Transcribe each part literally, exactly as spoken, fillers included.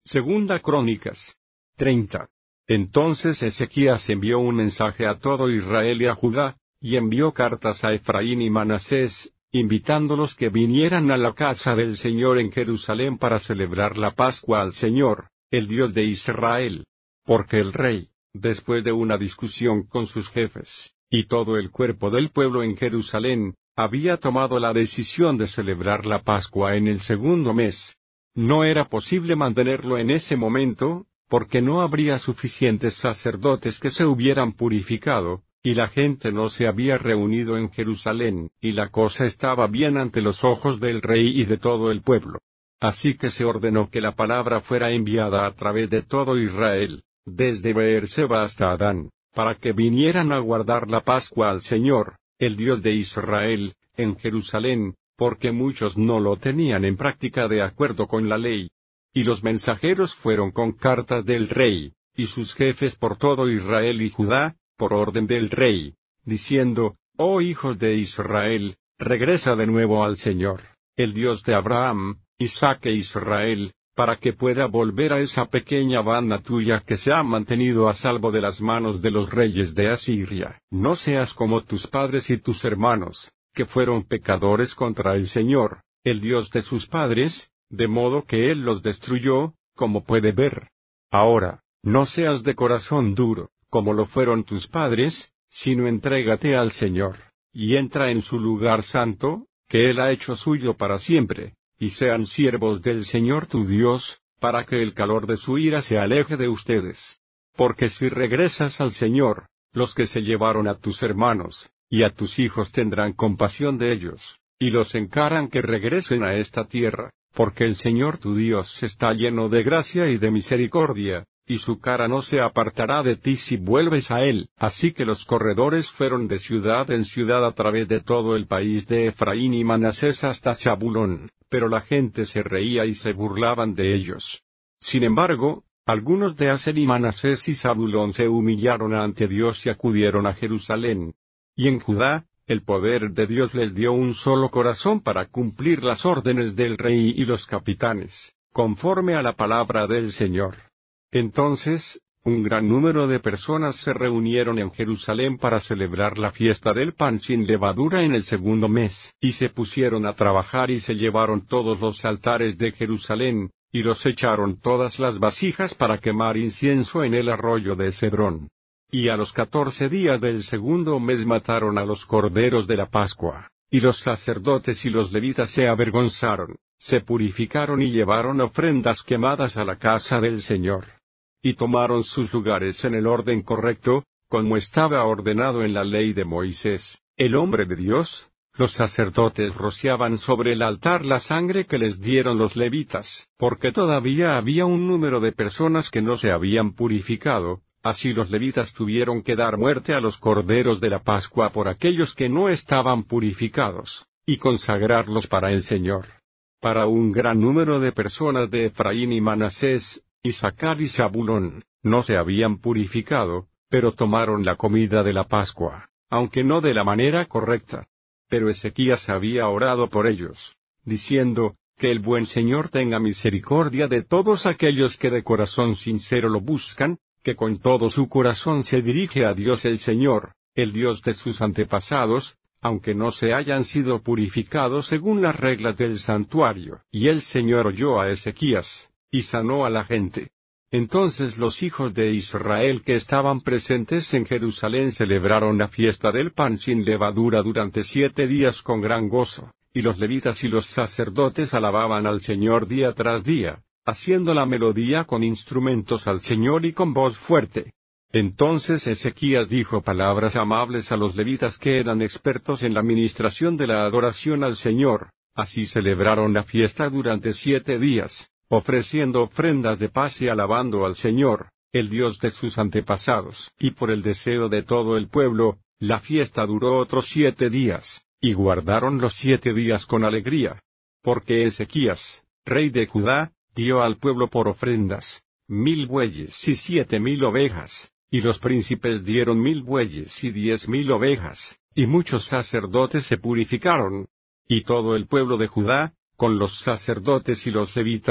Segunda Crónicas treinta. Entonces Ezequías envió un mensaje a todo Israel y a Judá, y envió cartas a Efraín y Manasés, invitándolos que vinieran a la casa del Señor en Jerusalén para celebrar la Pascua al Señor, el Dios de Israel. Porque el rey, después de una discusión con sus jefes, y todo el cuerpo del pueblo en Jerusalén, había tomado la decisión de celebrar la Pascua en el segundo mes. No era posible mantenerlo en ese momento, porque no habría suficientes sacerdotes que se hubieran purificado, y la gente no se había reunido en Jerusalén, y la cosa estaba bien ante los ojos del rey y de todo el pueblo. Así que se ordenó que la palabra fuera enviada a través de todo Israel, desde Beerseba hasta Adán, para que vinieran a guardar la Pascua al Señor, el Dios de Israel, en Jerusalén, porque muchos no lo tenían en práctica de acuerdo con la ley. Y los mensajeros fueron con cartas del rey, y sus jefes por todo Israel y Judá, por orden del rey, diciendo, Oh hijos de Israel, regresa de nuevo al Señor, el Dios de Abraham, Isaac e Israel, para que pueda volver a esa pequeña banda tuya que se ha mantenido a salvo de las manos de los reyes de Asiria. No seas como tus padres y tus hermanos, que fueron pecadores contra el Señor, el Dios de sus padres, de modo que Él los destruyó, como puede ver. Ahora, no seas de corazón duro, como lo fueron tus padres, sino entrégate al Señor, y entra en su lugar santo, que Él ha hecho suyo para siempre, y sean siervos del Señor tu Dios, para que el calor de su ira se aleje de ustedes. Porque si regresas al Señor, los que se llevaron a tus hermanos, y a tus hijos tendrán compasión de ellos, y los encaran que regresen a esta tierra, porque el Señor tu Dios está lleno de gracia y de misericordia, y su cara no se apartará de ti si vuelves a Él. Así que los corredores fueron de ciudad en ciudad a través de todo el país de Efraín y Manasés hasta Zabulón, pero la gente se reía y se burlaban de ellos. Sin embargo, algunos de Aser y Manasés y Zabulón se humillaron ante Dios y acudieron a Jerusalén. Y en Judá, el poder de Dios les dio un solo corazón para cumplir las órdenes del rey y los capitanes, conforme a la palabra del Señor. Entonces, un gran número de personas se reunieron en Jerusalén para celebrar la fiesta del pan sin levadura en el segundo mes, y se pusieron a trabajar y se llevaron todos los altares de Jerusalén, y los echaron todas las vasijas para quemar incienso en el arroyo de Cedrón. Y a los catorce días del segundo mes mataron a los corderos de la Pascua, y los sacerdotes y los levitas se avergonzaron, se purificaron y llevaron ofrendas quemadas a la casa del Señor. Y tomaron sus lugares en el orden correcto, como estaba ordenado en la ley de Moisés, el hombre de Dios. Los sacerdotes rociaban sobre el altar la sangre que les dieron los levitas, porque todavía había un número de personas que no se habían purificado. Así los levitas tuvieron que dar muerte a los corderos de la Pascua por aquellos que no estaban purificados, y consagrarlos para el Señor. Para un gran número de personas de Efraín y Manasés, Isaacar y Zabulón, no se habían purificado, pero tomaron la comida de la Pascua, aunque no de la manera correcta. Pero Ezequías había orado por ellos, diciendo, que el buen Señor tenga misericordia de todos aquellos que de corazón sincero lo buscan, que con todo su corazón se dirige a Dios el Señor, el Dios de sus antepasados, aunque no se hayan sido purificados según las reglas del santuario. Y el Señor oyó a Ezequías, y sanó a la gente. Entonces los hijos de Israel que estaban presentes en Jerusalén celebraron la fiesta del pan sin levadura durante siete días con gran gozo, y los levitas y los sacerdotes alababan al Señor día tras día, haciendo la melodía con instrumentos al Señor y con voz fuerte. Entonces Ezequías dijo palabras amables a los levitas que eran expertos en la ministración de la adoración al Señor. Así celebraron la fiesta durante siete días, ofreciendo ofrendas de paz y alabando al Señor, el Dios de sus antepasados. Y por el deseo de todo el pueblo, la fiesta duró otros siete días, y guardaron los siete días con alegría. Porque Ezequías, rey de Judá, dio al pueblo por ofrendas mil bueyes y siete mil ovejas, y los príncipes dieron mil bueyes y diez mil ovejas, y muchos sacerdotes se purificaron. Y todo el pueblo de Judá, con los sacerdotes y los levitas,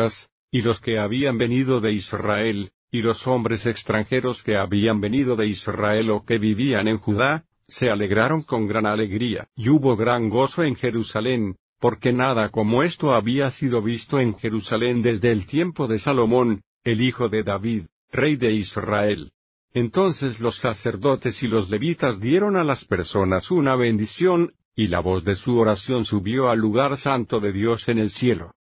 Y los que habían venido de Israel, y los hombres extranjeros que habían venido de Israel o que vivían en Judá, se alegraron con gran alegría, y hubo gran gozo en Jerusalén, porque nada como esto había sido visto en Jerusalén desde el tiempo de Salomón, el hijo de David, rey de Israel. Entonces los sacerdotes y los levitas dieron a las personas una bendición, y la voz de su oración subió al lugar santo de Dios en el cielo.